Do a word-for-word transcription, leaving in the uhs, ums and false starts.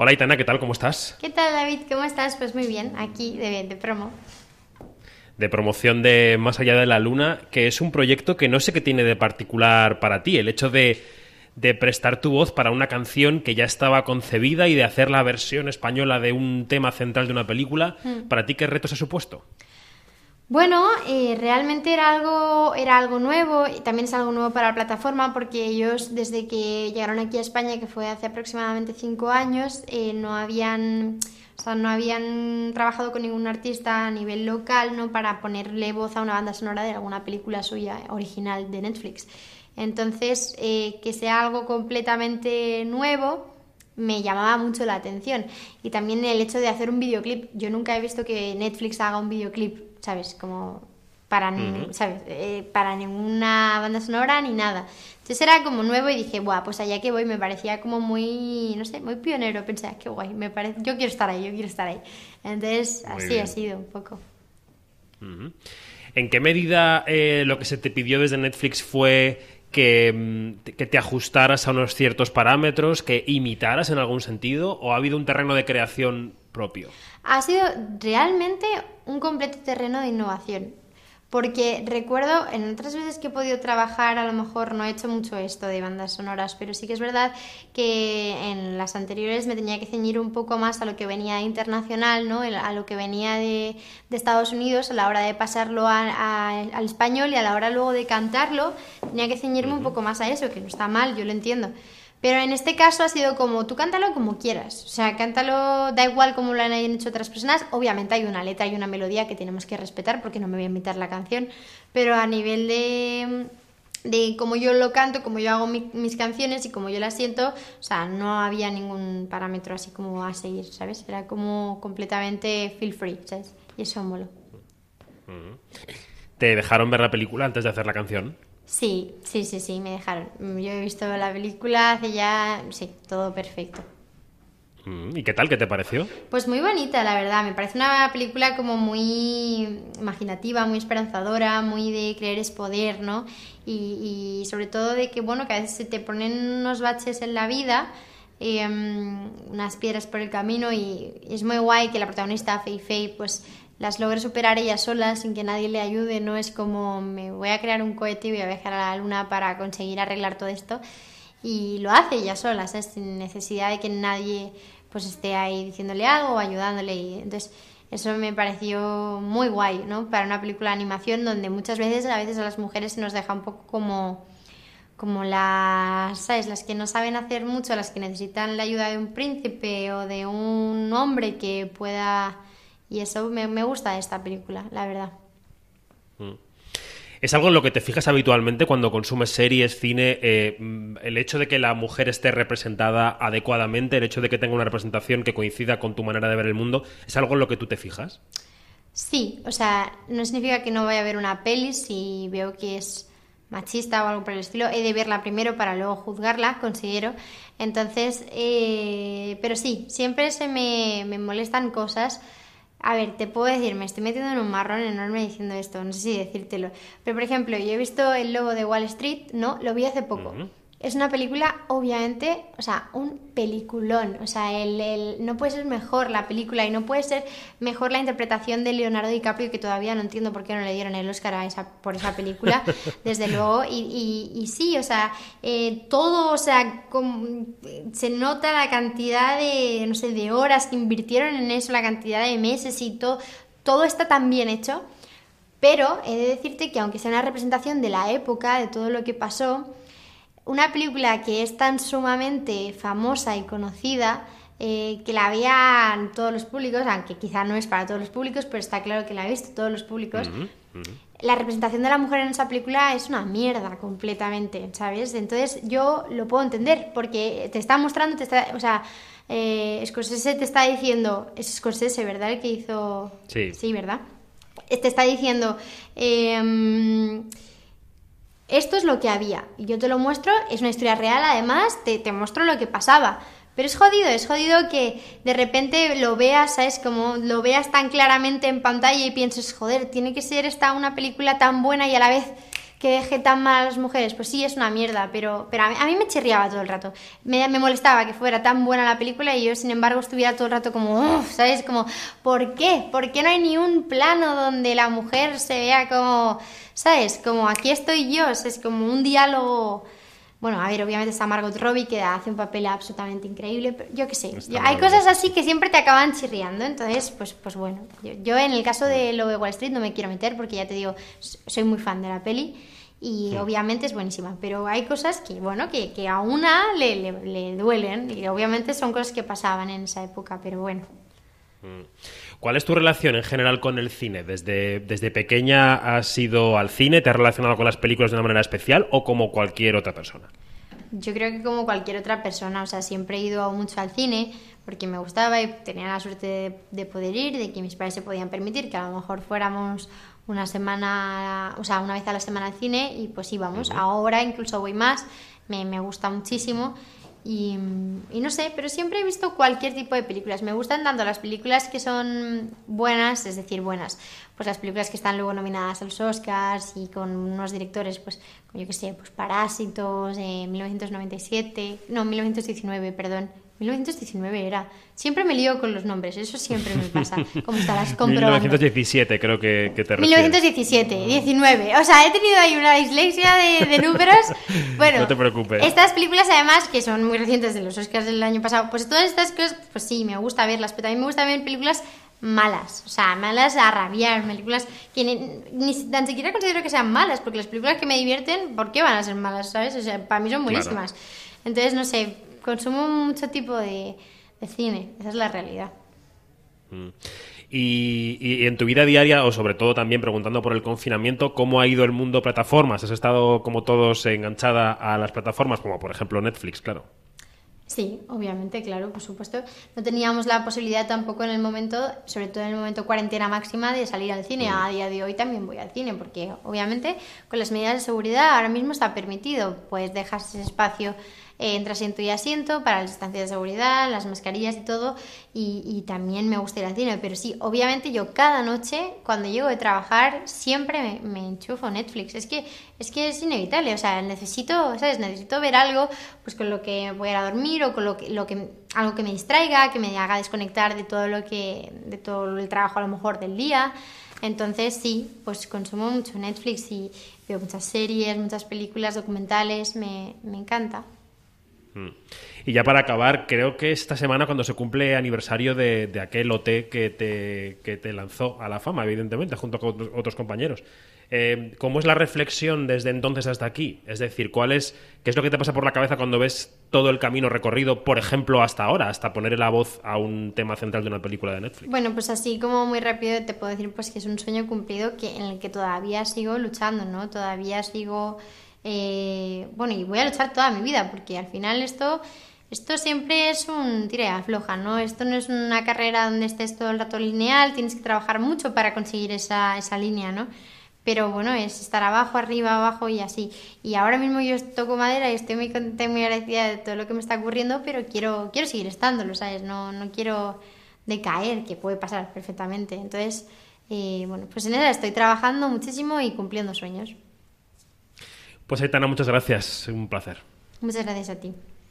Hola, Aitana, ¿qué tal? ¿Cómo estás? ¿Qué tal, David? ¿Cómo estás? Pues muy bien, aquí de, de promo. De promoción de Más allá de la luna, que es un proyecto que no sé qué tiene de particular para ti. El hecho de, de prestar tu voz para una canción que ya estaba concebida y de hacer la versión española de un tema central de una película, Mm. ¿para ti qué retos ha supuesto? Bueno, eh, realmente era algo, era algo nuevo y también es algo nuevo para la plataforma porque ellos desde que llegaron aquí a España, que fue hace aproximadamente cinco años, eh, no habían, o sea, no habían trabajado con ningún artista a nivel local, ¿no? Para ponerle voz a una banda sonora de alguna película suya original de Netflix. Entonces, eh, que sea algo completamente nuevo me llamaba mucho la atención. Y también el hecho de hacer un videoclip. Yo nunca he visto que Netflix haga un videoclip, ¿sabes? Como para, Uh-huh. ¿sabes? Eh, para ninguna banda sonora ni nada. Entonces era como nuevo y dije, buah, pues allá que voy me parecía como muy, no sé, muy pionero. Pensé, "Ah, qué guay, me parece, yo quiero estar ahí, yo quiero estar ahí". Entonces Muy así ha bien. sido un poco. Uh-huh. ¿En qué medida eh, lo que se te pidió desde Netflix fue que, mm, que te ajustaras a unos ciertos parámetros, que imitaras en algún sentido, o ha habido un terreno de creación propio? Ha sido realmente un completo terreno de innovación. Porque recuerdo en otras veces que he podido trabajar, a lo mejor no he hecho mucho esto de bandas sonoras, pero sí que es verdad que en las anteriores me tenía que ceñir un poco más a lo que venía internacional, ¿no? A lo que venía de, de Estados Unidos a la hora de pasarlo a, a, al español, y a la hora luego de cantarlo tenía que ceñirme un Uh-huh. poco más a eso, que no está mal, yo lo entiendo. Pero en este caso ha sido como, tú cántalo como quieras. O sea, cántalo, da igual como lo han hecho otras personas. Obviamente hay una letra y una melodía que tenemos que respetar porque no me voy a inventar la canción. Pero a nivel de, de cómo yo lo canto, cómo yo hago mi, mis canciones y cómo yo las siento, o sea, no había ningún parámetro así como a seguir, ¿sabes? Era como completamente feel free, ¿sabes? Y eso mola. Uh-huh. ¿Te dejaron ver la película antes de hacer la canción? Sí, sí, sí, sí, me dejaron. Yo he visto la película hace ya, sí, todo perfecto. Uh-huh. ¿Y qué tal? ¿Qué te pareció? Pues muy bonita, la verdad. Me parece una película como muy imaginativa, muy esperanzadora, muy de creer es poder, ¿no? Y, y sobre todo de que, bueno, que a veces se te ponen unos baches en la vida, eh, unas piedras por el camino, y es muy guay que la protagonista, Fei Fei, pues las logre superar ella sola sin que nadie le ayude. No es como me voy a crear un cohete y voy a viajar a la luna para conseguir arreglar todo esto. Y lo hace ella sola, ¿sabes? Sin necesidad de que nadie pues esté ahí diciéndole algo o ayudándole. Y entonces eso me pareció muy guay, ¿no? Para una película de animación donde muchas veces a veces a las mujeres se nos deja un poco como como las, ¿sabes? Las que no saben hacer mucho, las que necesitan la ayuda de un príncipe o de un hombre que pueda. Y eso me, me gusta de esta película, la verdad. Uh-huh. ¿Es algo en lo que te fijas habitualmente cuando consumes series, cine? Eh, el hecho de que la mujer esté representada adecuadamente, el hecho de que tenga una representación que coincida con tu manera de ver el mundo, ¿es algo en lo que tú te fijas? Sí, o sea, no significa que no vaya a ver una peli si veo que es machista o algo por el estilo. He de verla primero para luego juzgarla, considero. Entonces, eh, pero sí, siempre se me, me molestan cosas. A ver, te puedo decir, me estoy metiendo en un marrón enorme diciendo esto, no sé si decírtelo. Pero, por ejemplo, yo he visto El Lobo de Wall Street, ¿no? Lo vi hace poco. Uh-huh. Es una película, obviamente, o sea, un peliculón. O sea, el, el, no puede ser mejor la película y no puede ser mejor la interpretación de Leonardo DiCaprio, que todavía no entiendo por qué no le dieron el Oscar a esa, por esa película, desde luego. Y, y, y sí, o sea, eh, todo, o sea, como, se nota la cantidad de, no sé, de horas que invirtieron en eso, la cantidad de meses y todo, todo está tan bien hecho. Pero he de decirte que aunque sea una representación de la época, de todo lo que pasó, una película que es tan sumamente famosa y conocida, eh, que la vean todos los públicos, aunque quizá no es para todos los públicos, pero está claro que la han visto todos los públicos. Uh-huh. Uh-huh. La representación de la mujer en esa película es una mierda completamente, ¿sabes? Entonces yo lo puedo entender, porque te está mostrando, te está, o sea, eh, Scorsese te está diciendo, es Scorsese, ¿verdad? El que hizo... Sí. Sí, ¿verdad? Te está diciendo... Eh, esto es lo que había y yo te lo muestro, es una historia real, además te, te muestro lo que pasaba. Pero es jodido, es jodido que de repente lo veas, ¿sabes? Como lo veas tan claramente en pantalla y pienses, joder, tiene que ser esta una película tan buena y a la vez que deje tan mal a las mujeres, pues sí, es una mierda, pero, pero a, mí, a mí me chirriaba todo el rato. Me, me molestaba que fuera tan buena la película y yo, sin embargo, estuviera todo el rato como, uff, ¿sabes? Como, ¿por qué? ¿Por qué no hay ni un plano donde la mujer se vea como, ¿sabes? Como, aquí estoy yo, es como un diálogo... Bueno, a ver, obviamente está Margot Robbie, que hace un papel absolutamente increíble, pero yo qué sé, yo, hay cosas así que siempre te acaban chirriando, entonces, pues, pues bueno, yo, yo en el caso de Lobo de Wall Street no me quiero meter porque ya te digo, soy muy fan de la peli y sí. Obviamente es buenísima, pero hay cosas que, bueno, que, que a una le, le, le duelen y obviamente son cosas que pasaban en esa época, pero bueno. ¿Cuál es tu relación en general con el cine? ¿Desde, desde pequeña has ido al cine? ¿Te has relacionado con las películas de una manera especial o como cualquier otra persona? Yo creo que como cualquier otra persona, o sea, siempre he ido mucho al cine porque me gustaba y tenía la suerte de, de poder ir, de que mis padres se podían permitir que a lo mejor fuéramos una semana, o sea, una vez a la semana al cine y pues íbamos. Uh-huh. Ahora incluso voy más, me, me gusta muchísimo. Y, y no sé, pero siempre he visto cualquier tipo de películas. Me gustan tanto las películas que son buenas, es decir, buenas, pues las películas que están luego nominadas a los Oscars y con unos directores, pues, yo qué sé, pues Parásitos, eh, mil novecientos noventa y siete, no, mil novecientos diecinueve, perdón. mil novecientos diecinueve era. Siempre me lío con los nombres, eso siempre me pasa. Como estarás comprobando. mil novecientos diecisiete creo que, que te refieres. mil novecientos diecisiete, diecinueve. O sea, he tenido ahí una dislexia de, de números. Bueno, no te preocupes. Estas películas además, que son muy recientes de los Oscars del año pasado, pues todas estas cosas, pues sí, me gusta verlas, pero también me gusta ver películas malas, o sea, malas a rabiar, películas que ni, ni tan siquiera considero que sean malas, porque las películas que me divierten, ¿por qué van a ser malas, sabes? O sea, para mí son buenísimas. Claro. Entonces, no sé, consumo mucho tipo de, de cine, esa es la realidad. Mm. Y, y en tu vida diaria, o sobre todo también preguntando por el confinamiento, ¿cómo ha ido el mundo plataformas? ¿Has estado, como todos, enganchada a las plataformas, como por ejemplo Netflix, claro? Sí, obviamente, claro, por supuesto. No teníamos la posibilidad tampoco en el momento, sobre todo en el momento cuarentena máxima, de salir al cine. A día de hoy también voy al cine, porque obviamente con las medidas de seguridad ahora mismo está permitido, pues dejas ese espacio eh, entre asiento y asiento para las distancias de seguridad, las mascarillas y todo, y, y también me gusta ir al cine. Pero sí, obviamente yo cada noche, cuando llego de trabajar, siempre me, me enchufo Netflix. Es que, es que es inevitable, o sea, necesito, ¿sabes? Necesito ver algo pues con lo que voy a ir a dormir o con lo que, lo que algo que me distraiga, que me haga desconectar de todo lo que, de todo el trabajo a lo mejor del día. Entonces sí, pues consumo mucho Netflix y veo muchas series, muchas películas, documentales, me, me encanta. Y ya para acabar, creo que esta semana cuando se cumple aniversario de, de aquel O T que te, que te lanzó a la fama, evidentemente, junto con otros, otros compañeros. Eh, ¿Cómo es la reflexión desde entonces hasta aquí? Es decir, ¿cuál es, ¿qué es lo que te pasa por la cabeza cuando ves todo el camino recorrido, por ejemplo, hasta ahora, hasta ponerle la voz a un tema central de una película de Netflix? Bueno, pues así como muy rápido te puedo decir pues que es un sueño cumplido que, en el que todavía sigo luchando, ¿no? Todavía sigo... Eh, bueno, y voy a luchar toda mi vida, porque al final esto... Esto siempre es un tira y afloja, ¿no? Esto no es una carrera donde estés todo el rato lineal, tienes que trabajar mucho para conseguir esa, esa línea, ¿no? Pero bueno, es estar abajo, arriba, abajo y así. Y ahora mismo yo toco madera y estoy muy contenta y muy agradecida de todo lo que me está ocurriendo, pero quiero, quiero seguir estándolo, ¿sabes? No, no quiero decaer, que puede pasar perfectamente. Entonces, eh, bueno, pues en eso estoy trabajando muchísimo y cumpliendo sueños. Pues Aitana, muchas gracias, un placer. Muchas gracias a ti.